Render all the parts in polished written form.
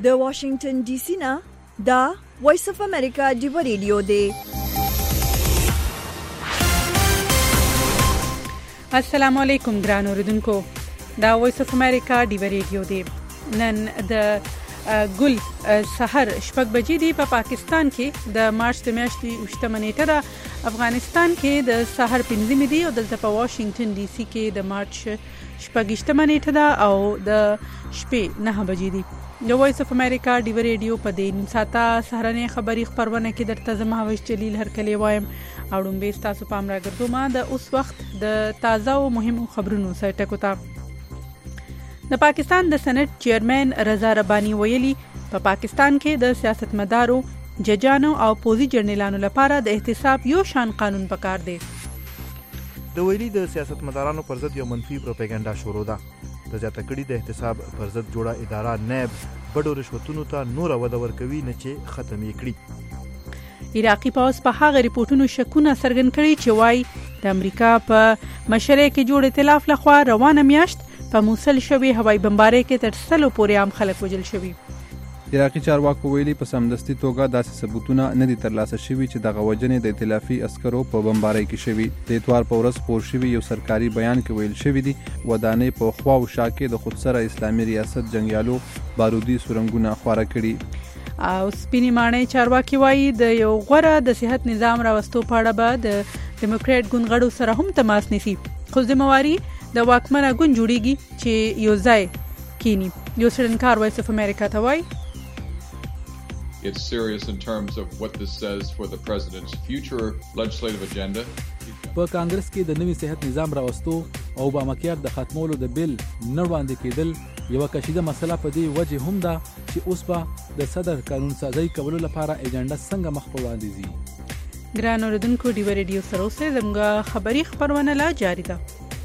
د واشنگټن ډي سي نه دا وایس اف امریکا ډیو ریډیو دی. السلام علیکم ګران اوریدونکو، دا وایس اف امریکا ډیو ریډیو دی. نن د ګل سحر شپږ بجې دی په پاکستان کې د مارچ د میاشتې 8 نیټه ده. افغانستان کې د سحر 5 دی او دلته په واشنگټن ډي سي کې د مارچ 8 نیټه ده او د شپې 9 بجې دی. د وایس اف امریکا ډیو ریډیو په دې نیم ساعته سهارنۍ خبری خبرونه کې درته زما هوش جلیل هرکلی وایم او ډومبه تاسو پام راګرځوم د اوس وخت د تازه او مهمو خبرونو سره ټکو ته. د پاکستان د سېنات چیرمن رضا رباني ویلي په پاکستان کې د سیاستمدارو، ججانو او پوزي جرنیلانو لپاره د احتساب یو شان قانون پکار دی. د ویلي د سیاستمدارانو پر ضد یو منفي پروپاګاندا شروع ده. د زیاته کړي د احتساب پر ضد جوړه اداره نیب بډو رشوتونو ته نور وده ورکوي نه چې ختم یې کړي. عراقي پوځ په هغه ریپورتونو شکونه څرګند کړي چې وايي د امریکا په مشرۍ کې جوړ ائتلاف لخوا روانه میاشت په موصل شوی هوایي بمبارۍ کې تر 100 پورې عام خلک وژل شوي. عراقي چارواکو ویلي په سمدستي توګه داسې ثبوتونه نه دي ترلاسه شوي چې دغه وجنې د ائتلافي عسکرو په بمبارۍ کې شوي. د اتوار په ورځ خپور شوي یو سرکاري بیان کې ویل شوي دي ودانۍ په خوا او شا کې د خودسره اسلامي ریاست جنگیالو بارودي سورنګونه خواره کړي. او سپینې ماڼۍ چارواکي وایي د یو غوره د صحت نظام راوستو په اړه به د ډیموکراټ ګوند غړو سره هم تماس نیسي، خو ذمہواري د واکمنه ګوند جوړیږي چې یو ځای کینی. یو څېړنکار وایس اف امریکا ته وایي It's serious in terms of what this says for the president's future legislative agenda. په کانګرس کې د نوي صحت نظام راوستو او اوباما کیر د ختمولو د بیل نه وړاندې کېدل یو کشیده مسله په دې وجه هم ده چې اوس به د صدر قانون سازي کولو لپاره ایجنډا څنګه مخ په وړاندې ځي. ګران اوریدونکو، ډیو ریډیو سره اوسئ، زموږ خبری خبرونه لا جاری ده.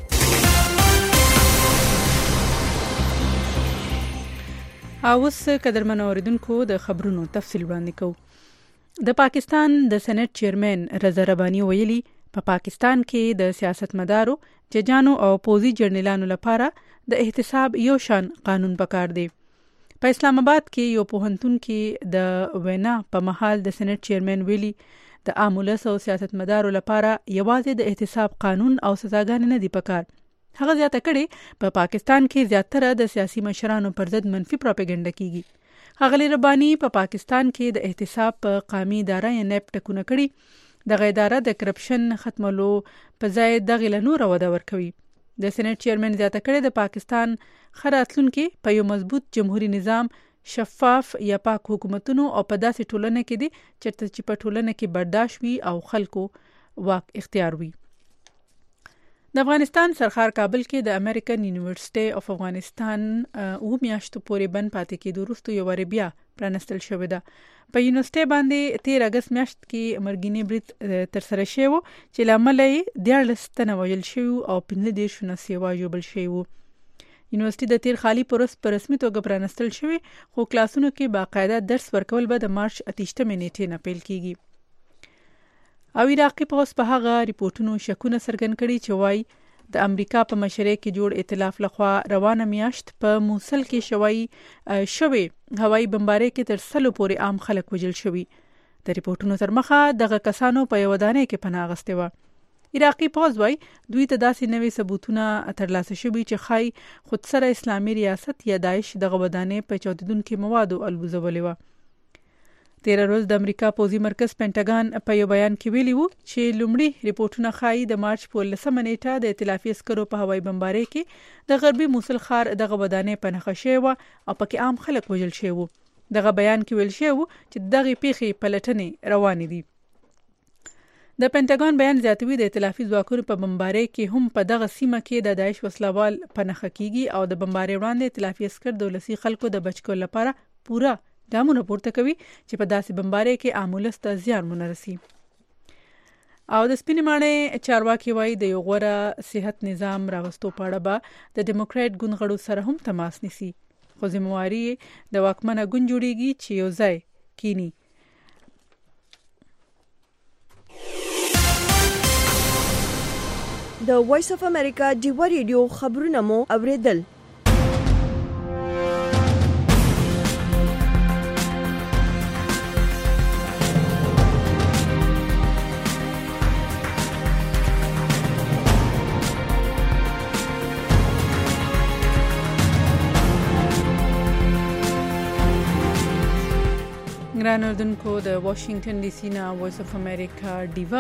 اوس قدرمن اوریدونکو د خبرونو تفصیل وړاندې کوو. د پاکستان د سېنات چیرمن رضا رباني ویلي په پاکستان کې د سیاستمدارو، ججانو او پوزي جرنیلانو لپاره د احتساب یو شان قانون پکار دی. په اسلام آباد کې یو پوهنتون کې د وینا په محل د سېنات چیرمن ویلي د عامولس او سیاستمدارو لپاره یوازې د احتساب قانون او سزاګانې نه دي پکار. هغه زیاته کړي په پاکستان کې زیاتره د سیاسي مشرانو پر ضد منفي پروپاګاندا کیږي. ښاغلي رباني په پاکستان کې د احتساب په قومي اداره یا نیب ټکونه کړي. دغه اداره د کرپشن ختمولو په ځای دغه له نور وده ورکوي. د سېنات چیرمن زیاته کړي د پاکستان خراتلونکو په یو مضبوط جمهوریت نظام، شفاف یا پاک حکومتونو او په داسې ټولنه کې دي چې په ټولنه کې برداشت وي او خلکو واک اختیار وي. د افغانستان سرخار کابل کې د امریکن یونیورسيټي اف افغانستان او میاشتو پورې بند پاتې کېدو وروسته یو بیا پرانستل شوې ده. په یونیورسيټي باندې 13 اگست میاشت کې مرګینی برید تر سره شوی چې لامل یې 14 تنه وژل شوي او 15 شنه سیوا جوړل شوی وو. یونیورسيټي د تیر خالي پروس په رسمي توګه پرانستل شوی، خو کلاسونو کې باقاعده درس ورکول به د مارچ 28 نیټې نه پیل کیږي. او عراقي پوځ په هغه ریپورتونو شکونه څرګند کړي چې وايي د امریکا په مشرۍ کې جوړ ائتلاف لخوا روانه میاشت په موصل کې شوی هوایي بمبارۍ کې تر 100 پورې عام خلک وژل شوي. د ریپورتونو تر مخه دغه کسانو په یو ودانۍ کې پناه اخیستې وه. عراقي پوځ وايي دوی ته داسې نوي ثبوتونه ترلاسه شوي چې ښایي خودسره اسلامي ریاست یا داعش دغه ودانۍ په چاودیدونکو موادو الوزولې وه. 13 ورځ د امریکا پوزي مرکز پینټاګان په یو بیان کې ویلي وو چې لومړی ریپورتونه ښایي د مارچ په 19 نیټه د ائتلافي عسکرو په هوایي بمبارۍ کې د غربي موصل ښار دغه ودانۍ په نښه شوی و او پکې عام خلک وژل شوي وو. دغه بیان کې ویل شوی وو چې دغه پیښې پلټنې روانې دي. د پینټاګان بیان زیاتوي د ائتلافي ځواکونو په بمبارۍ کې هم په دغه سیمه کې د داعش وسلوال په نښه کیږي او د بمبارۍ وړاندې ائتلافي عسکر د ولسي خلکو د بچ کولو لپاره پوره ګامونه پورته کوي چې په داسې بمبارۍ کې عامولس ته زیان ونه رسي. او د سپینې ماڼۍ چارواکي وایي د یو غوره صحت نظام راوستو په اړه به د ډیموکراټ ګوند غړو سره هم تماس نیسي، خو ذمہواري د واکمنه ګوند جوړیږي چې یو ځای کینی. د وایس اف امریکا ډیو ریډیو خبرونه مو اوریدل. ګران اردوونکو د واشنگټن ډي سي نه وایس اف امریکا ډیوا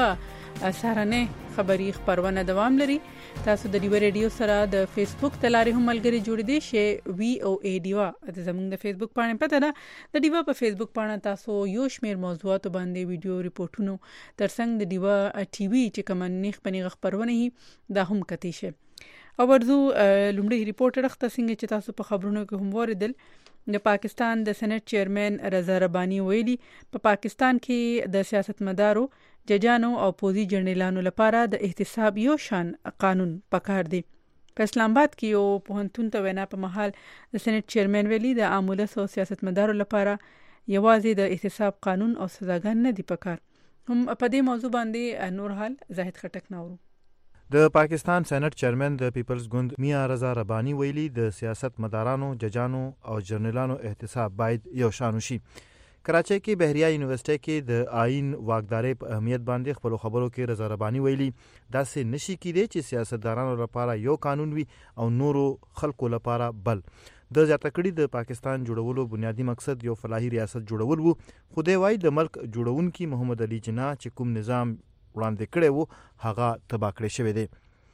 سهارنه خبری خبرونه دوام لري. تاسو د ډیوا ریډیو سره د فیسبوک تلاري هم ملګری جوړ دي شي وی او ای ډیوا د زموږ د فیسبوک باندې پته ده. د ډیوا په فیسبوک باندې تاسو یو شمیر موضوعات باندې ویډیو ریپورتونو ترڅنګ د ډیوا ټي وي چې کوم نیخ پنیغه خبرونه هي دا هم کتی شي. او ورزو لومړی ریپورت راخته څنګه چې تاسو په خبرونو کې هم وریدل. د پاکستان د سېنات چیرمن رضا رباني ویلي په پاکستان کې د سیاستمدارو ججانو او پوزي جرنیلانو لپاره د احتساب یو شان قانون پکار دی. په اسلام آباد کې یو پوهنتون ته وینا په محل د سېنات چیرمن ویلي د عامله سو سیاستمدارو لپاره یوازې د احتساب قانون او سزاګان نه دی پکار. هم په دې موضوع باندې نور حال زاهد خټک نورو. د پاکستان سېنات چیرمن د پیپلز ګوند میا رضا رباني ویلي د سیاست مدارانو ججانو او جرنیلانو احتساب باید یو شان شي. کراچۍ کې بهریا یونیورسيټي کې د آئین واکدارۍ په اهمیت باندې خپل خبرو کې رضا رباني ویلي داسې نشي کېدی چې سیاستدانانو لپاره یو قانون وي او نورو خلکو لپاره بل. د زیاته کړي د پاکستان جوړولو بنیادی مقصد یو فلاحي ریاست جوړول وو. خو دی وايي د ملک جوړونکي محمد علي جناح چې کوم نظام وړاندې کړی وو هغه تباه کړی شوی دی.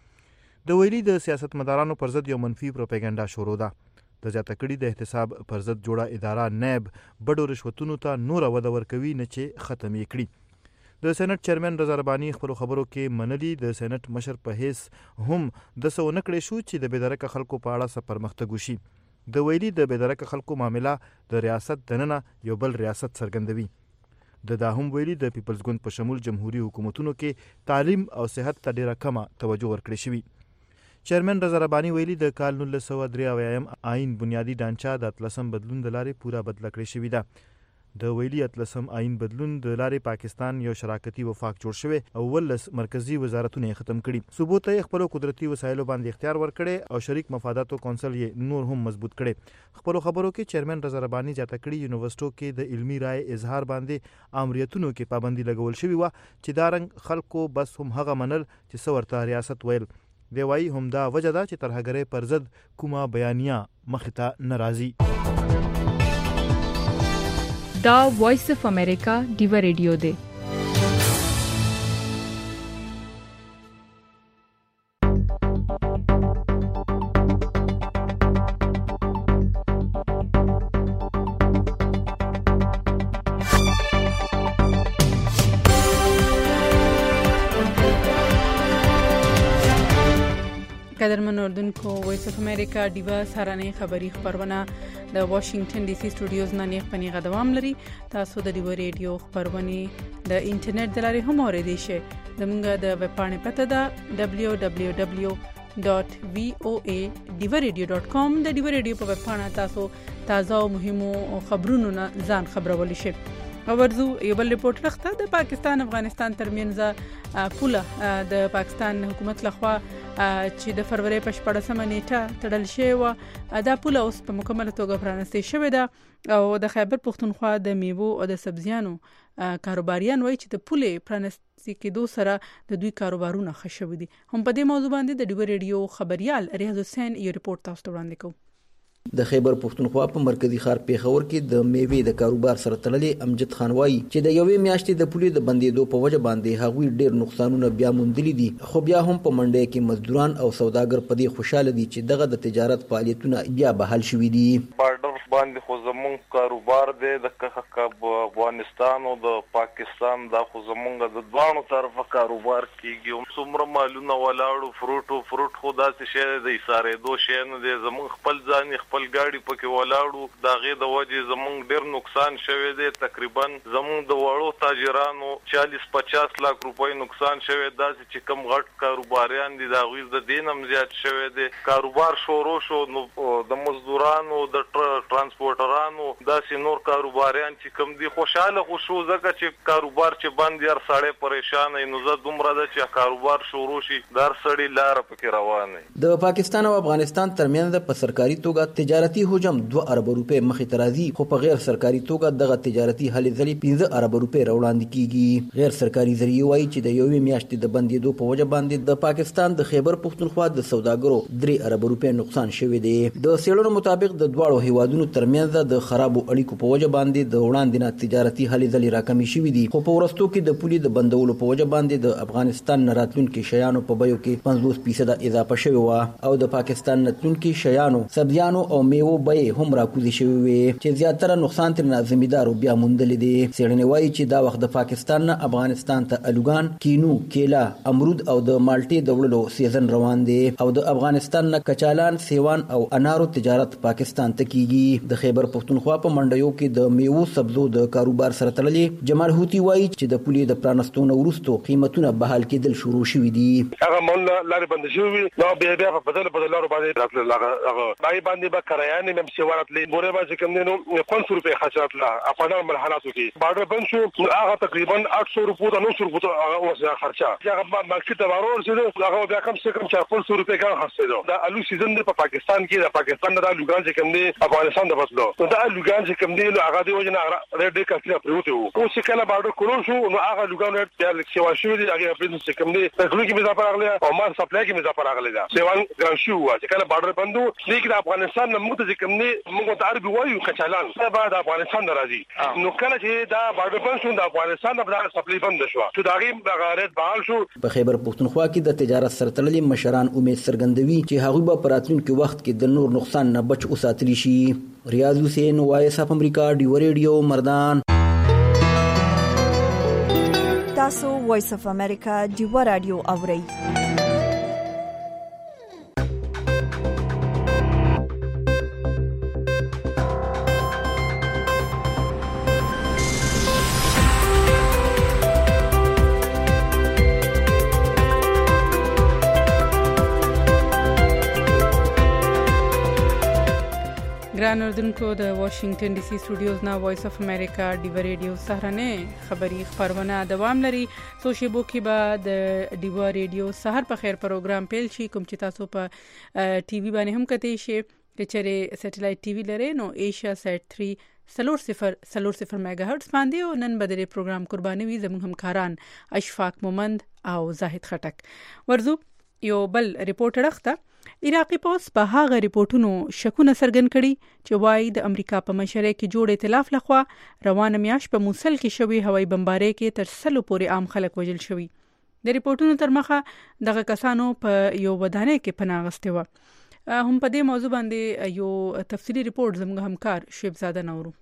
د ویلي د سیاستمدارانو پر ضد یو منفي پروپاګاندا شروع ده. د زیاته کړي د احتساب پر ضد جوړه اداره نیب بډو رشوتونو ته نور وده ورکوي نه چې ختم یې کړي. د سېنات چیرمن رضا رباني خپل خبرو کې منلي د سېنات مشر په هیڅ هم د سو نکړې شو چې د بېدرکه خلکو په اړه څه پرمختګ وشي. د ویلي د بېدرکه خلکو معاملې د ریاست دننه یو بل ریاست څرګندوي. دا هم ویلي د پیپلز ګوند په شمول جمهوریت حکومتونو کې تعلیم او صحت ته ډیره کمه توجه ورکړې شوی. چیرمن رضا رباني ویلي د کال 1983 آئین بنیادی ډانچه د 13 بدلون د لارې پورا بدل کړی شوی ده. د ویلي 13 آئین بدلون د لارې پاکستان یو شراکتي وفاق جوړ شوی او ولس مرکزی وزارتونه ختم کړي. صوبو ته خپل قدرتي وسایلو باندې اختیار ورکړي او شریک مفاداتو کونسل یې نور هم مضبوط کړي. خپل خبرو کې چیرمن رضا رباني جاته کړي یونیورسيټو کې د علمي رائے اظهار باندې امریتونو کې پابندي لګول شوی و چې دا رنګ خلکو بس هم هغه منل چې څورته ریاست ویل. دی وايي هم دا وجه ده چې ترهګرۍ پر ضد کومه بیانیه مخته ناراضي. دا وایس اف امریکا ډیوا ریډیو دی. قدرمن اردوونکو وایس اف امریکا ډیوا سهارنه خبری خبرونه د واشنگټن ډي سي سټوډیوز نه نیغ پنیغه دوام لري. تاسو د ډیوا ریډیو خبرونه د انټرنیټ د لارې هم اوریدئ شئ. زموږ د ویب پاڼې پته ده www.voadiwaradio.com. د ډیوا ریډیو په ویب پاڼه تاسو تازه او مهمو خبرونو نه ځان خبرول شئ. ورزو یو بل ریپورت راخته د پاکستان افغانستان ترمنځ پوله د پاکستان حکومت لخوا چې د فروری په 14مه نیټه تړل شوی و. دا پوله اوس په مکمله توګه پرانستې شوې ده او د خیبر پښتونخوا د میوو او د سبزیانو کاروباریان وایي چې د پولې پرانستې کېدو سره د دوی کاروبارونه ښه شوي دي. هم په دې موضوع باندې د ډیوا ریډیو خبريال ریاض حسین یو ریپورت تاسو ته وړاندې کوي. د خیبر پښتونخوا په مرکزی ښار پیښور کې د میوې د کاروبار سره تړلې امجد خان وایي چې د یوې میاشتې د پولې د بندېدو په وجه باندې هغوی ډېر نقصانونه بیا موندلي دي. خو بیا هم په منډۍ کې مزدوران او سوداګر په دې خوشاله دي چې دغه د تجارت فعالیتونه بیا بحال شوي دي. بارډر باندې خو زمونږ کاروبار دی د افغانستان او د پاکستان دا خو زمونږ د دوانو طرفه کاروبار کیږي. څومره مالونه ولاړو فروټ خو داسې شی د ایسارېدو شی نه دی. زمونږ خپل ځان خپل ګاډي پکې ولاړو د هغې د وجې زمونږ ډېر نقصان شوی دی. تقریبا زمونږ د وړو تاجرانو 40-50 لک روپۍ نقصان شوی. داسې چې کم غټ کاروباریان دي د هغوی د دې نه هم زیات شوی دی. کاروبار شروع شو نو د مزدورانو د ترانسپورټرانو داسې نور کاروباریان چې کم دي خوشحاله خو شو ځکه چې کاروبار چې بند هر سړی پریشان وي. نو زه دومره ده چې کاروبار شروع شي د هر سړي لاره پکې روان وي. د پاکستان او افغانستان ترمنځ په سرکاري توګه تجارتي حجم 2 ارب روپۍ مخې ته راځي. خو په غیر سرکاري توګه دغه تجارتي هلې ځلې 15 ارب روپۍ راوړاندې کیږي. غیر سرکاري ذریعې وایي چې د یوې میاشتې د بندېدو په وجه باندې د پاکستان د خیبر پښتونخوا د سوداګرو 3 ارب روپۍ نقصان شوی دی. د څېړنو مطابق د دواړو هیوادونو ترمنځ د خرابو اړیکو په وجه باندې د وړاندې نه تجارتي هلې ځلې راکمې شوې دي، خو په ورستو کې د پولې د بندولو په وجه باندې د افغانستان نه راتلونکي شیانو په بیو کې 50% اضافه شوې وه او د پاکستان نه تلونکي شیانو، سبزیانو او میوو بیې هم راکوزې شوې وې چې زیاتره نقصان ترې زمیندارو بیا موندلی دی. څېړنې وایي چې دا وخت د پاکستان نه افغانستان ته الوګان، کینو، کیله، امرود او د مالټې د وړلو سیزن روان دی او د افغانستان نه کچالان، سیوان او انارو تجارت پاکستان ته کیږي. د خیبر پښتونخوا په منډیو کې د میوو سبزو د کاروبار سره تړلې جمال هوتی وایي چې د پولې د پرانستون وروسته قیمتونه بحال کېدل شروع شوي دي. هغه مول لارې بند شوي نو بیا په بدل لارو باندې راتلل، هغه باندې باندې کرایانې هم سیوارتلې ګوره باندې کوم دینو 500 روپے خرچات لا افغان مرحلاتو کې بارډر بند شو، هغه تقریبا 800 روپے ته 900 روپے هغه اوسه خرچه هغه مارکیټ ته ورور چې هغه بیا کم څه کم 400 روپے کا خرڅېدو. دا الو سیزن په پاکستان کې د پاکستان د لوګان چې کوم دی افغانستان د بدلو دا لوګان چې کوم دی هغه دی وجنه ریډ کافي پروته وو او چې کله بارډر کولون شو نو هغه لوګان بیا لکه شو دی هغه په دې چې کوم دی تکلیف کې مزه راغله او مال سپلای کې مزه راغله دا سیوان ګران شو چې کله بارډر بندو لیک د افغانستان نه موږ چې کوم دی موږ ته عربي وایو کچالان دا بعد افغانستان راځي نو کله چې دا بارډر بند شو د افغانستان د سپلای بند شو چې دا غي ریډ بحال شو. په خیبر پښتونخوا کې د تجارت سره تړلې مشران امید څرګندوي چې هغوی به په راتلونکي وخت کې د نور نقصان نه بچ وساتلی شي. ریاض حسین، وایس اف امریکا، ډیو ریډیو، مردان. تاسو وایس اف امریکا ډیو رادیو اورئ. ګران اردوونکو، د واشنگټن ډي سي سټوډیوز نه وایس اف امریکا ډیو ریډیو سهارنه خبری خبرونه دوام لري. سو شیبو کې به د ډیو ریډیو سحر په خیر پروګرام پیل شي، کوم چې تاسو په ټي وي باندې هم کتئ شئ. چې چېرې سټلایټ ټي وي لري نو ایشیا سیټ 3 میگا هرتز باندې او نن به د پروګرام قرباني وي زموږ همکاران اشفاق مومند او زاهد خټک. ورزو یو بل ریپورټ راخته عراقي پوس په هغه ریپورتونو شکونه څرګند کړي چې وايي د امریکا په مشرۍ کې جوړ ائتلاف لخوا روانه میاشت په موصل کې شوی هوایي بمبارۍ کې تر 100 پورې عام خلک وژل شوي. د ریپورتونو تر مخه دغه کسانو په یو ودانۍ کې پناه اخیستې وه. هم په دې موضوع باندې یو تفصیلی ریپورت زموږ همکار شعیب زاده نورو.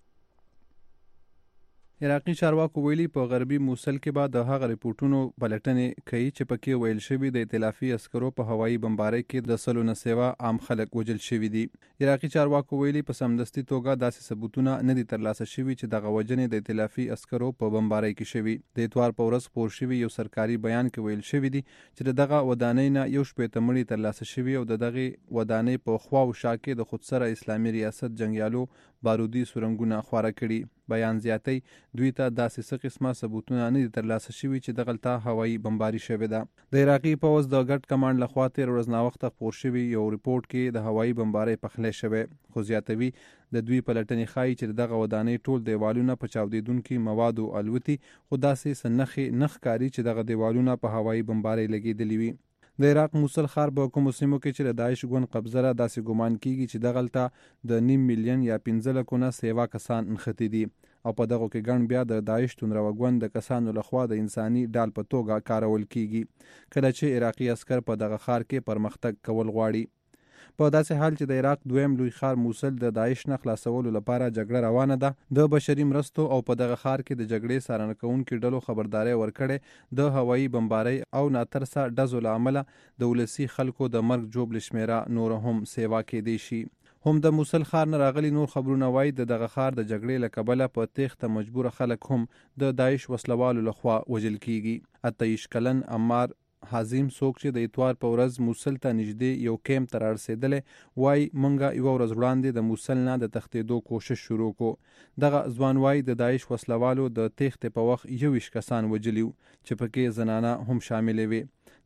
عراقي چارواکو ویلي په غربي موصل کې بعد د هغه ریپورتونو بلټنې کوي چې پکې ویل شوی د ائتلافي عسکرو په هوایي بمبارۍ کې د 100 نه سیوا عام خلک وژل شوي دي. عراقي چارواکو ویلي په سمدستي توګه داسې ثبوتونه نه دي ترلاسه شوي چې دغه وجنې د ائتلافي عسکرو په بمبارۍ کې شوي. د اتوار په ورځ خپور شوي یو سرکاري بیان کې ویل شوی دی چې دغه ودانۍ نه یو شپېته مړي ترلاسه شوي او دغه ودانۍ په خوا او شا کې د خودسره اسلامي ریاست جنگیالو بارودي سورنګونه خواره کړي. بیان زیاتی دوی ته داسې څه قسمه ثبوتونه نه دي ترلاسه شوي چې دغلته هوایي بمباري شوې ده. د عراقي پوځ د ګډ کمانډ لخوا تېره ورځ ناوخته خپور شوي یو ریپورت کې د هوایي بمبارۍ پخلی شوی، خو زیاتوي د دوی پلټنې ښایي چې دغه ودانۍ ټول دیوالونه په چاودیدونکي موادو الوتي، خو داسې څه نښې نه ښکاري چې دغه دیوالونه په هوایي بمبارۍ لګېدلي وي. د عراق موصل ښار په کومو سیمو کې چې د داعش ګوند قبضه را داسې ګمان کیږي چې دغلته د 9 میلیون یا 15 لکو نه سیوا کسان نښتي دي او په دغه کې ګڼ بیا د داعش توندروه ګوند د کسانو لخوا د انساني ډال په توګه کارول کیږي کله چې عراقي عسکر په دغه ښار کې پرمختګ کول غواړي. په داسې حال چې د عراق دویم لوی ښار موصل د داعش نه خلاصولو لپاره جګړه روانه ده، د بشري مرستو او په دغه ښار کې د جګړې څارنه کوونکو ډلو خبرداري ورکړې د هوایي بمبارۍ او ناترسه ډزو له امله د ولسي خلکو د مرګ جوړ شمیره نور هم سیوا کېدی شي. هم د موصل ښار نه راغلي نور خبرونه وایي د دغه ښار د جګړې له کبله په تیښته مجبوره خلک هم د داعش وسلوالو لخوا وژل کیږي. 28 کلن عمار حازم څوک چې د اتوار په ورځ موصل ته نږدې یو کیمپ ته رارسېدلی وایي موږ یوه ورځ وړاندې د موصل نه د تښتېدو کوشش شروع کړو. دغه ځوان وایي د داعش وسلوالو د تیښتې په وخت 21 کسان وژلي چې پکې زنانه هم شاملې وې.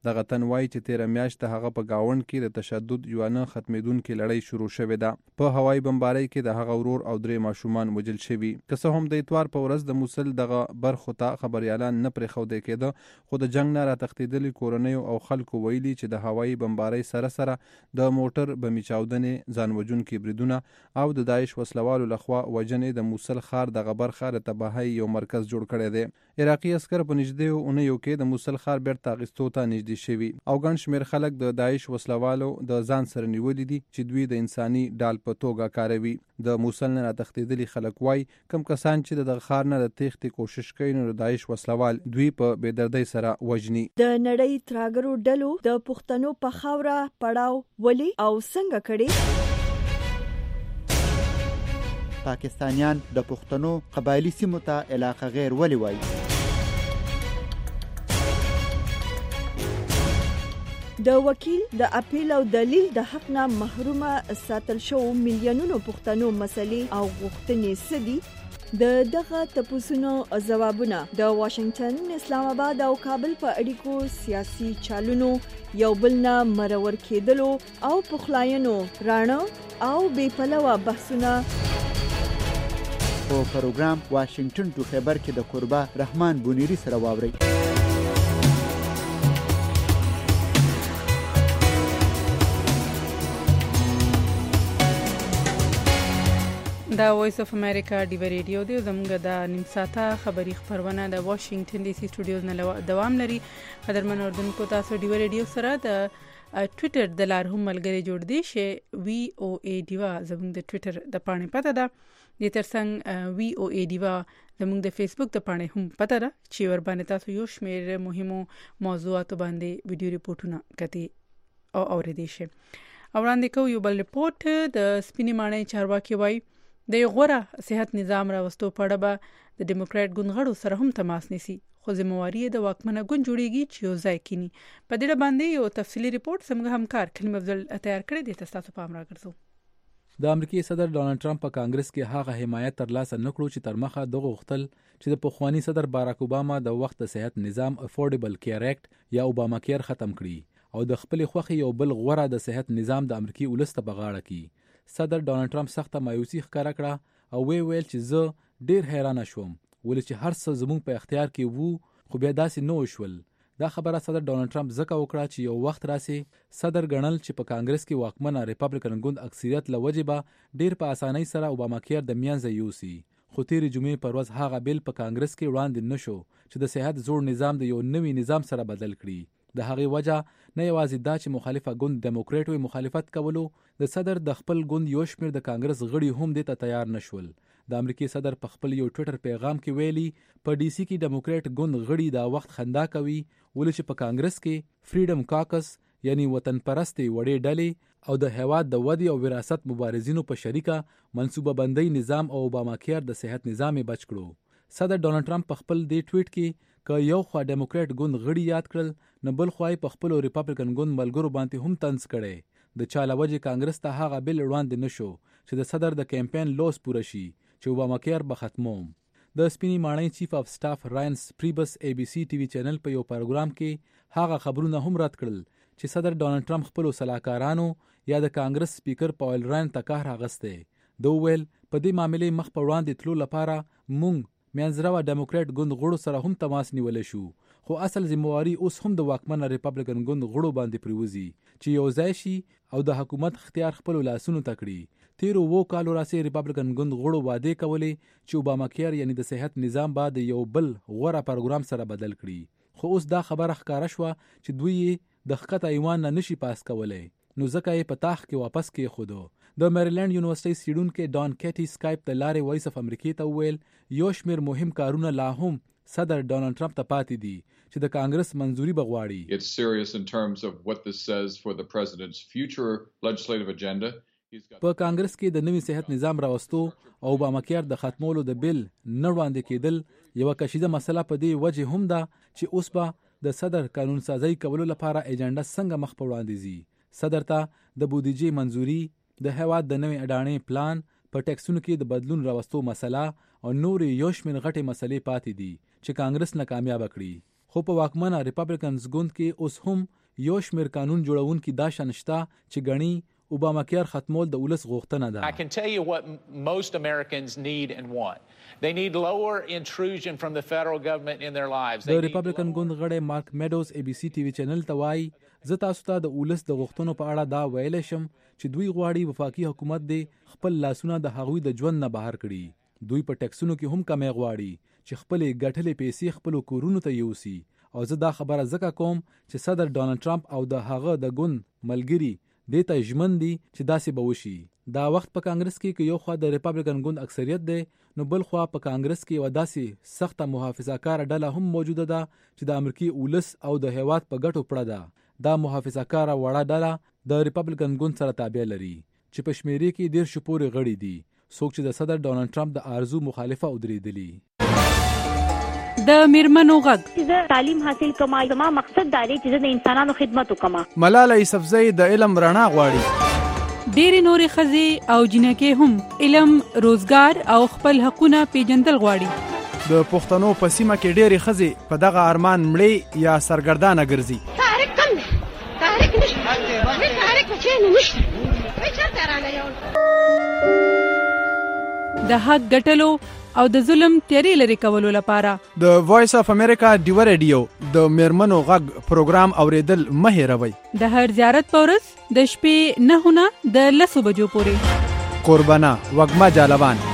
دغه تن وایي چې تیره میاشت د هغه په گاوند کې د تشدد یوه نه ختمېدونکې لړۍ شروع شوې ده. په هوایي بمبارۍ کې د هغه ورور او 3 ماشومان وژل شوي. که څه هم د اتوار په ورځ د موسل دغه برخو ته خبریالان نه پرېښودی کېده، خو د جنګ نه راتښتېدلي کورنیو او خلکو ویلي چې د هوایي بمبارۍ سره سره د موټر بمي چاودنې، ځان وژونکي بریدونه او د داعش وسلوالو لخوا وژنې د موسل ښار دغه برخه د تباهۍ یو مرکز جوړ کړی دی. عراقي عسکر په نږدې اونیو کې د موسل ښار بیرته اخیستو ته نږدې شوي او ګڼ شمېر خلک د داعش وسلوالو د ځان سره نیولي دي چې دوی د انساني ډال په توګه کاروي. د موسل نه راتښتېدلي خلک وایي کم کسان چې د دغه ښار نه د تېښتې کوشش کوي نو د داعش وسلوال دوی په بېدردۍ سره وژني. د نړۍ ترهګرو ډلو د پښتنو په خاوره پړاو ولې او څنګه کړي؟ پاکستانیان د پښتنو قبایلی سیمو ته علاقه غیر ولې وایي؟ د وکیل د اپیل او دلیل د حق نه محرومه ساتل شو میلیونونو پښتنو مسلې او غوښتنې سدي. د دغه تپوسونو ځوابونه د واشنگټن، اسلام آباد او کابل په اړیکو سیاسي چالونو، یو بل نه مرور کېدلو او پخلاینو راڼه او بې پلوه بحثونه په پروګرام واشنگټن ټو خیبر کې د قربا رحمان بونیری سره واورئ. دا وایس اف امریکا ډیو ریډیو دی. زموږ د نیم ساعته خبری خبرونه د واشنگټن ډي سي سټوډیوز نه دوام لري. قدرمن اردوونکو، تاسو ډیو ریډیو سره د ټویټر د لار هم ملګری جوړ دی چې وی او ای ډیوا زموږ د ټویټر د پاڼې پته ده. د ترڅنګ وی او ای ډیوا زموږ د فیسبوک د پاڼې هم پته ده چې ور باندې تاسو یو شمېر مهمو موضوعاتو باندې ویډیو ریپورټونه کتي او اوریدئ شئ. وړاندې کوو یو بل ریپورت. د سپینې ماڼۍ چارواکي وایي د یو غوره صحت نظام راوستو په اړه به د ډیموکرات ګوند سره هم تماس نیسي، خو ذمہواري د واکمنه ګوند جوړیږي چې یو ځای کینی. په دې باندې یو تفصیلی ریپورت زموږ همکار کلیم افضل تیار کړی دی. تاسو پام راګرځو. د امریکای صدر ډونالد ټرمپ په کانګرس کې هغه حمایت ترلاسه نکړو چې تر مخه دغه غوښتل چې د پخوانی صدر باراک اوباما د وخت د صحت نظام افورډیبل کیر اکټ یا اوباما کیر ختم کړي او د خپل خوخي یو بل غوره د صحت نظام د امریکای ولست په غاړه کې. صدر ډونالد ټرمپ سخته مایوسي ښکاره کړه او ویل چې زه ډیر حیران شوم ولې چې هر څه زموږ په اختیار کې وو خو بیا داسې نه وشول. دا خبره صدر ډونالد ټرمپ ځکه وکړه چې یو وخت راسي صدر ګڼل چې په کانګرس کې واکمنه ریپبلیکن ګوند اکثریت له وجې به ډیر په اسانۍ سره اوباما کیر د منځه یوسي. خو تیرې جمعې پر ورځ هغه بیل په کانګرس کې وړاندې نشو چې د صحت زوړ نظام د یو نوي نظام سره بدل کړي. د هغې وجه نه یوازې دا چې مخالفه ګوند ډیموکریټ مخالفت کولو، د صدر د خپل ګوند یو شمېر د کانګرس غړي هم دې ته تیار نشول. د امریکای صدر په خپل یو ټویټر پیغام کې ویلي په ډي سي کې ډیموکریټ ګوند غړي دا وخت خندا کوي ولې چې په کانګرس کې فریډم کاکس یعنی وطن پرستي وړې ډلې او د هیواد د ودی او وراثت مبارزینو په شریکه منصوبه بندۍ نظام او اوباما کیر د صحت نظام بچ کړو. صدر ډونالد ټرمپ په خپل دې ټویټ کې که یو خوا ډیموکریټ ګوند غړي یاد کړل نو بل خوا په خپل ریپبلیکن ګوند ملګرو باندې هم طنز کړي. د چا له وجې کانګرس ته هغه بیل وړاندې نشو چې د صدر د کمپاین لوس پوره شي چې اوباما کیر به ختموم. د سپینې ماڼۍ چیف اف سټاف راین پریبس ای بي سی ټي وي چینل په یو پروګرام کې هغه خبرونه هم رد کړل چې صدر ډونالد ټرمپ خپل صلاحکارانو یا د کانګرس سپیکر پاول راین ته کار اغسته. دوی ویل په دې معاملې مخ په وړاندې تلو لپاره مونږ منځرو ډیموکریټ ګوند غړو سره هم تماس نیولې شو، خو اصل ذمہواري اوس هم د واکمن ریپبلیکن ګوند غړو باندې پریوزي چې یو ځای شي او د حکومت اختیار خپل لاسونو ته کړي. تیرو 2 کالو راسي ریپبلیکن ګوند غړو وعده کولې چې اوباما کیر یعنی د صحت نظام بعد یو بل غوره پروګرام سره بدل کړي، خو اوس دا خبره ښکاره شوه چې دوی د ښکته ایوان نه نشي پاس کولای، نو ځکه یې په تاخ کې واپس کې خودو. د میریلند یونیورسيټي سټوډنټ ډان کیټي سکایپ د لارې وایس اف امریکا ته ویل یو شمیر مهم کارونه لا هم صدر ډونالد ټرمپ ته پاتې دي چې د کانګرس منځوري بغواړي. It's serious in terms of what this says for the president's future legislative agenda. په کانګرس کې د نوي صحت نظام راوستو او اوباما کیر د ختمولو د بیل نه وړاندې کېدل یو کشیده مسله په دې وجه هم ده چې اوس به د صدر قانون سازی کولو لپاره ایجنډا څنګه مخ په وړاندې ځي. صدر ته د بودیجې منځوري، د هیواد د نوي اډانې پلان، په ټیکسونو کې د بدلون راوستو مسله او نور یو شمېر غټې مسلې پاتې دي چې کانګرس ناکامیاب کړي. خو په واکمنه ریپبلیکنز ګوند کې اوس هم یو شمیر قانون جوړونکي دا شنشتا چې غني اوباما کیر ختمول د ولس غوښتنه ده. I can tell you what most Americans need and want. They need lower intrusion from the federal government in their lives. د ریپبلیکن ګوند غړی مارک میډوز ABC TV چینل ته وایي زه تاسو ته د ولس د غوښتنو په اړه دا ویلی شم چې دوی غواړي وفاقي حکومت دې خپل لاسونه د هغوی د ژوند نه بهر کړي. دوی په ټیکسونو کې هم کمی غواړي چې خپلې ګټلې پیسې خپلو کورونو ته یوسي. او زه دا خبره ځکه کوم چې صدر ډونالډ ټرمپ او د هغه د ګوند ملګري دې ته ژمن دي چې داسې به وشي. دا وخت په کانګرس کې یو خوا د ریپبلیکن ګوند اکثریت دی نو بل خوا په کانګرس کې یوه داسې سخته محافظه‌کاره ډله هم موجوده ده چې د امریکي ولس او د هیواد په ګټو پړه ده. دا محافظه‌کاره وړه ډله د ریپبلیکن ګوند سره تابع لري چې په شمیرې کې 10 پورې غړي دي څوک چې د صدر ډونالډ ټرمپ د آرزو مخالفه ودرېدلي. د میرمنو غږ زه تعلیم حاصل کوم زما مقصد دا دی چې زه د انسانانو خدمت وکم. ملاله یوسفزۍ د علم رڼا غواړي. ډېری نورې ښځې او جنکې هم علم، روزګار او خپل حقونه پیژندل غواړي. د پښتنو په سیمه کې ډېرې ښځې په دغه ارمان مړې یا سرګردانه ګرځي. تاریخ کم دی، تاریخ نشته، تاریخ بچی نه نشته، چېرته رانه یو د حق ګټلو او د ظلم تیارې لرې کولو لپاره د وایس اف امریکا ډیو ریډیو د میرمنو غږ پروګرام اوریدل مه هېروئ. د هر زیارت په ورځ د شپې 9 نه د 10 بجو پورې. قربانه وږمه جالبان.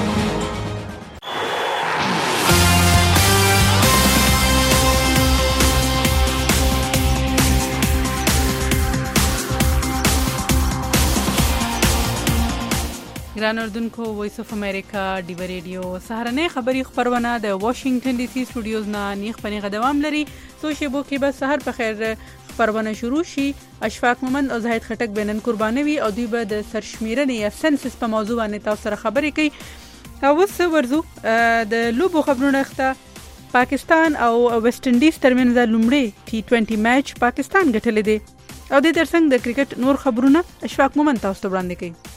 ګران اردوونکو، وایس اف امریکا ډیو ریډیو سهارنۍ خبري خبرونه د واشنگټن ډي سي سټوډیوز نه نیغ په نیغه دوام لري. څو شیبو کې به سهار په خیر خبرونه شروع شي. اشفاق مومند او زاهد خټک بینن قربانوي او دوی به د سرشمیرنې یا سنسس په موضوع باندې تاسو سره خبرې کوي. او اوس ورځو د لوبو خبرونه اخته. پاکستان او ویسټ انډیز ترمنځ لومړی T20 میچ پاکستان ګټلی دی او د ترڅنګ د کرکټ نور خبرونه اشفاق مومند تاسو ته وړاندې کوي.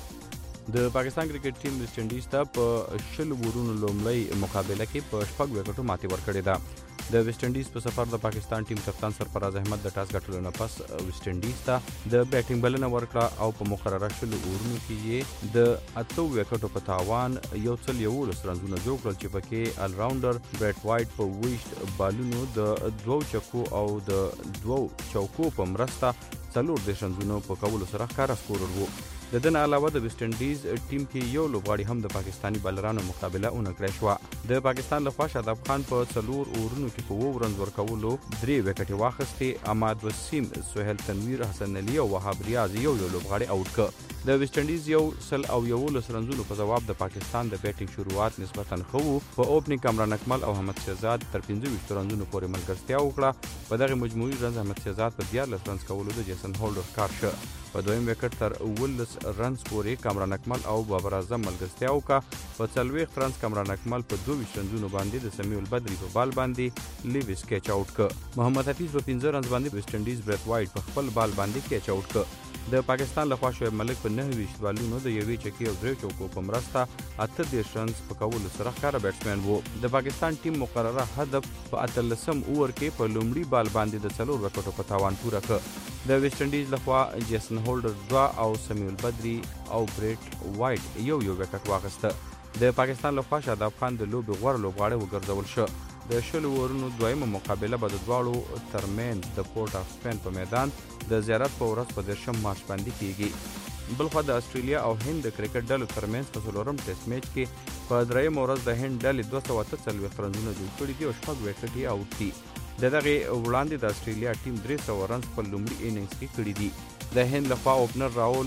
د پاکستان کرکټ ټیم ویسټ انډیز ته په 10 ورونو لومړی مقابله کې په 6 وکټو ماتې ورکړې ده. د ویسټ انډیز په سفر د پاکستان ټیم کپتان سرفراز احمد د ټاس ګټلو نه پس ویسټ انډیز ته د بیټینګ بلنه ورکړه او په مقرره 10 ورونو کې یې د 8 وکټو په تاوان یو څل 11 رنزونه جوړ کړل چې پکې ال راونډر برټ وایټ په 20 بالونو د 2 چکو او د 2 چوکو په مرسته 4 رنزونه په کولو سره ښکاره سکورر وو. د دې نه علاوه د ویسټ انډیز ټیم کې یو لوبغاړي هم د پاکستاني بالرانو مقابله اونکړې شو. د پاکستان لخوا شاداب خان په 4 اورونو کې په 2 رنز ورکولو 3 وکټې واخیستې. اماد وسیم، سهیل تنویر، حسن علي او وهاب ریاض یو لوبغاړي اوټ کړ. د ویسټ انډیز یو سل او 11 رنزونو په جواب د پاکستان د بیټینګ شروعات نسبتاً ښه وو. په اوپننګ کامران اکمل او احمد شهزاد تر 25 رنزونو پورې ملګرتیا وکړه. په دغه مجموعي رنز احمد شهزاد په 14 رنز کولو د جیسن هولډر کار شو. په دویم وکټ تر 19 رنز پورې کامران اکمل او بابر اعظم ملګرتیا وکړه. په 40 رنز کامران اکمل په 22 رنزونو باندې د سمیع البدري په بال باندې لیویس کیچ اوټ کړ. محمد حفیظ په 15 رنز باندې ویسټ انډیز برټ وایټ په خپل بال باندې کیچ اوټ کړ. د پاکستان لخوا شعیب ملک په 29 بالونو د یوې چکی او 3 چوکو په مرسته 38 رنز په کولو سره ښکاره بیټسمن وو. د پاکستان ټیم مقرره هدف په 18 اوور کې په لومړي بال باندې د 4 وکټو په تاوان پوره کړ. د ویسټ انډیز لخوا جیسن هولډر 2 او سمیع البدري او برټ وایټ یو وکټ واخیسته. د پاکستان لخوا شاداب خان د لوبې غوره لوبغاړی وګرځول شو. د 10 اورونو دویمه مقابله به د دواړو ترمنځ د پورټ اف سپین په میدان د زیارت په ورځ په 10 مارچ باندې کیږي. بلخوا د استرالیا او هند د کرکټ ډلو ترمنځ په 4م ټیسټ میچ کې په 3م ورځ د هند ډلې 243 رنزونه جوړ کړي دي او 6 وکټ یې اوټ دي. د دغه وړاندې د استرالیا ټیم 300 رنز په لومړي اننګز کې کړي دي. د هند لخوا اوپنر راول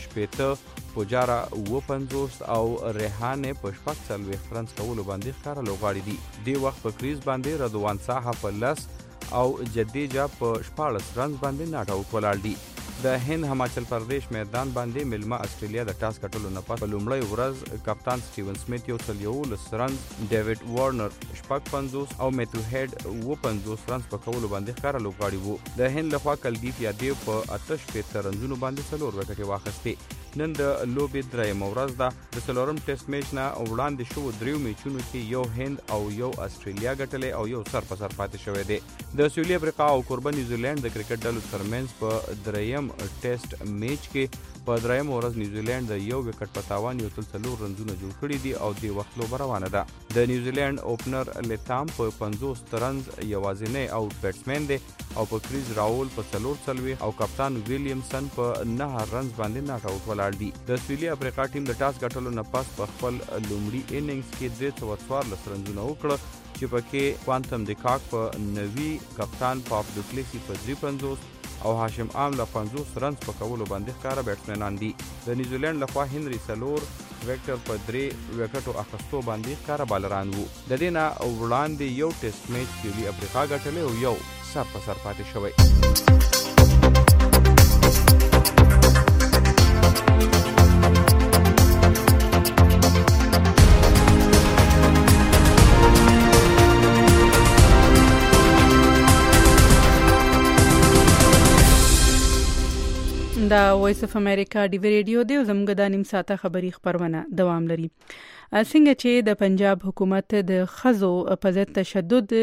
18، پوجارا 50 او ریحانه په 40 رنز کولو باندې ښکاره لوبغاړي دي. د وخت په کریز باندې رضوان ساحه په 10 او جدیجا په 14 رنز باندې ناټ اوټ ولاړ دي. د هند هماچل پردیش میدان باندې ملما استرالیا د ټاس ګټلو نه پس په لومړۍ ورځ کپتان سټیون سمیت یو سل 11 رنز، ډیوډ وارنر 55 او میتو هیډ 50 رنز په کولو باندې ښکاره لوبغاړي وو. د هند لخوا کلدیپ یادیو په 88 رنزونو باندې 4 وکټې واخیستې. نن د لوبې درېیمه ورځ ده. د څلورم ټیسټ میچ نه وړاندې شوو دریو میچونو کې یو هند او یو استرالیا ګټلې او یو سر په سر پاتې شوی دی. د سویلي افریقا او کوربه نیوزیلند د کرکټ ډلو ترمنځ په درېیم ټیسټ میچ کې په درېیمه ورځ نیوزیلند د یو وکټ په تاوان یو تل 4 رنزونه جوړ کړي دي او د وخت لوبه روانه ده. د نیوزیلند اوپنر لیتام په 50 رنز یوازینی آوټ بیټسمن دی او په کریز راول په 4 او کپتان ویلیامسن په 9 رنز باندې ناټ آوټ ولاړ دي. د سویلي افریقا ټیم د ټاس ګټلو نه پس په خپل لومړي اننګز کې 314 رنزونه وکړه چې پکې کوانتم ډیکاک په 90 کپتان پاپ ډوپلیسی په 53 او هاشم عام له 50 رنز په کولو باندې ښکاره بیټسمنان دي. د نیوزیلند لخوا هنري سلور ویکټر په 3 وکټو اخیستو باندې ښکاره بالران وو. د دې نه وړاندې یو ټیسټ میچ سویلي افریقا ګټلی او یو سر په سر پاتې شوی. دا وایس اف امریکا ډیو ریډیو دی. زموږ د نیم ساعته خبری خبرونه دوام لري. څنګه چې د پنجاب حکومت د خزو په ضد تشدد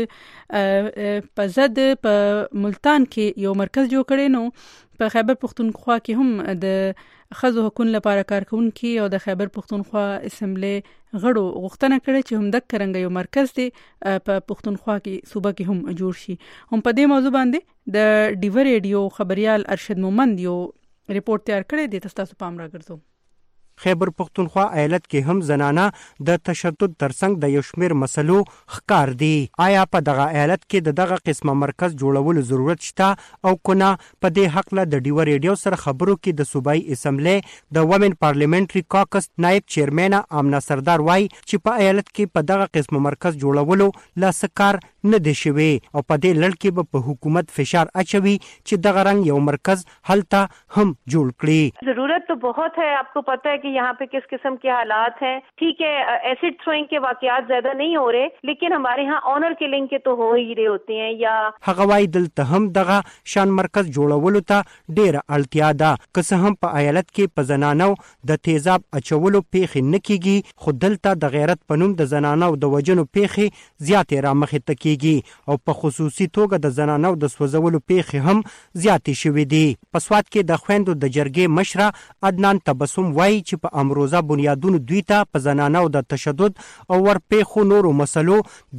په ضد په ملتان کې یو مرکز جوړ کړي نو په خیبر پختونخوا کې هم د خزو حقوقو لپاره کارکونکي او د خیبر پختونخوا اسمبلی غړو غوښتنه کړې چې هم د کرنګ یو مرکز دی په پختونخوا کې صوبه کې هم جوړ شي. هم په دې موضوع باندې د ډیو ریډیو خبريال ارشد مومند یو ریپورت تیار کړی دی. تاسو پام راګرځو. خیبر پختونخوا ایالت کې هم زنانه د تشدد ترڅنګ د یو شمیر مسلو ښکار دي. آیا په دغه ایالت کې د دغه قسمه مرکز جوړولو ضرورت شته او کنه؟ په دې حق له د ډیو ریډیو سره خبرو کې د صوبایي اسمبلی د وومن پارلیمنټري کاکس نائب چیرمن آمنه سردار وایي چې په ایالت کې په دغه قسمه مرکز جوړولو لا سکار نه دی شوی او په دې لړ کې به په حکومت فشار اچوي چې دغه رنګ یو مرکز هلته هم جوړ کړي. ضرورت تو बहुत है. आपको पता है कि यहाँ पे किस किस्म के हालात हैं. ठीक है, एसिड थ्रोइंग के वाकयात ज्यादा नहीं हो रहे, लेकिन हमारे यहाँ ऑनर किलिंग के तो हो ही रहे होते हैं. या هغه وايي دلته هم دغه شان مرکز جوړولو ته ډېره اړتیا ده. که څه هم په ایالت کې په زنانو د تیزاب اچولو پیښې نه کیږي، خو دلته د غیرت په نوم د زنانو د وجنو پیښې زیاتې رامخې ته کیږي او په خصوصي توګه د زنانو د سوځولو پیښې هم زیاتې شوې دي. په سواد کې د خويندو د جرګې مشره عدنان تبسم وایي چې په امروزه بنیادونو دوی ته په زنانو د تشدد او ورپېښو نورو مسلو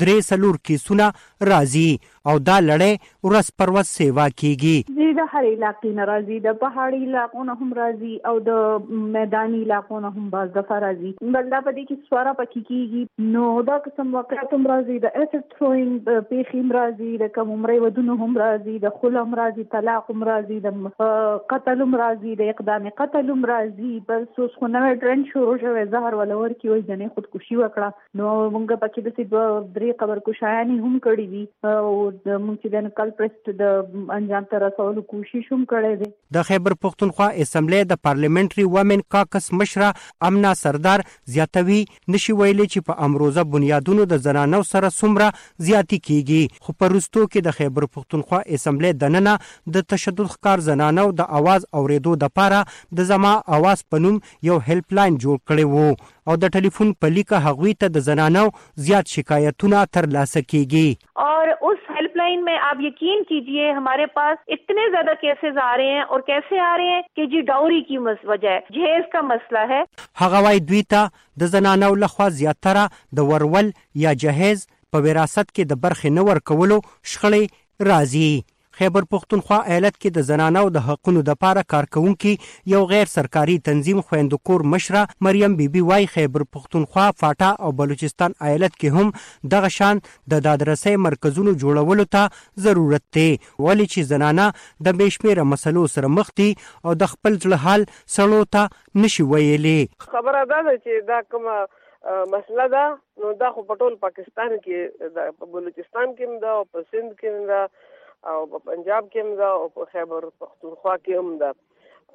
3 کیسونه راځي او دا لړۍ ورځ پر ورځ سیوا کیږي. د هر علاقې نه راځي، د پهاړي علاقو نه هم راځي او د میداني علاقو نه هم باز دفعه راځي. بلدا په دې کې سواره پکې کیږي نو دا قسم واقعیت هم راځي. د ایسټ تھروینګ پیښې هم راځي، د کوم عمرې ودونو هم راځي، د خلم راځي، طلاق هم راځي، د قتل هم راځي، د اقدام قتل هم راځي. بس اوس خو نوې ټرند شروع شوی، زهر ولور کې وایي جنې خودکشي وکړه. نو موږ پکې د 2-3 قبر کشایانې هم کړې دي او موږ چې د کلپریسټ د انجام ته رسولو کوشش هم کړی دی. د خیبر پختونخوا اسمبلی د پارلیمنټري وومن کاکس مشره آمنه سردار زیاتوي نشي ویلي چې په امروزه بنیادونو د زنانو سره څومره زیاتی کیږي، خو په وروستو کې د خیبر پختونخوا اسمبلی دننه د تشدد ښکار زنانو د आवाज اوریدو دپاره د زما आवाज په نوم یو هیلپ لاین جوړ کړی وو او د ټلیفون په لیکه هغوی ته د زنانو زیات شکایتونه ترلاسه کیږي. और उस हेल्पलाइन में आप यकीन कीजिए हमारे पास इतने ज्यादा केसेस आ रहे हैं और कैसे आ रहे हैं कि जी डाउरी की वजह है, जहेज का मसला है. هغه وايي دوی ته د زنانو لخوا زیاتره د ورول یا جهیز په وراثت کې د برخې نه ورکولو شخړې راځي. خیبر پختونخوا ایالت کې د زنانو د حقونو لپاره کارکونکي یو غیر سرکاري تنظیم خويندکور مشره مریم بیبي وای خیبر پختونخوا، فاټا او بلوچستان ایالت کې هم دغه شان د دادرسۍ مرکزونو جوړولو ته ضرورت دی، ولی چې زنانه د بشمیره مسلو سره مخ دي او د خپل ځل حال سړو ته نشي ویلي. خبره ده چې دا کومه مسله ده نو دا خو په ټول پاکستان کې د بلوچستان کې هم ده او په سند کې هم ده او په پنجاب کې هم ده او په خیبر پختونخوا کې هم ده.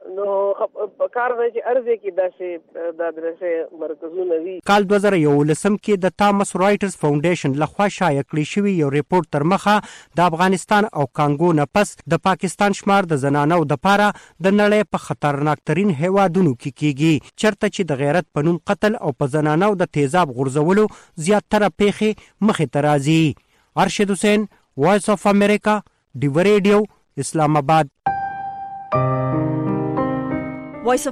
نو کار دی چې ارزه کې داسې د درسه مرکزونه وي. کال 2011 کې د تامس رایټرز فاونډیشن لخوا شایع کړی شوی یو ریپورت تر مخه د افغانستان او کانګو نه پس د پاکستان شمار د زنانو د پاره د نړۍ په خطرناک ترين هیوادونو کې کیږي، چرته چې د غیرت په نوم قتل او په زنانو د تیزاب غورځولو زیاتره پیښې مخې ته راځي. ارشد حسین، وایس اف امریکا، ډیو ریډیو، اسلام آباد. وایس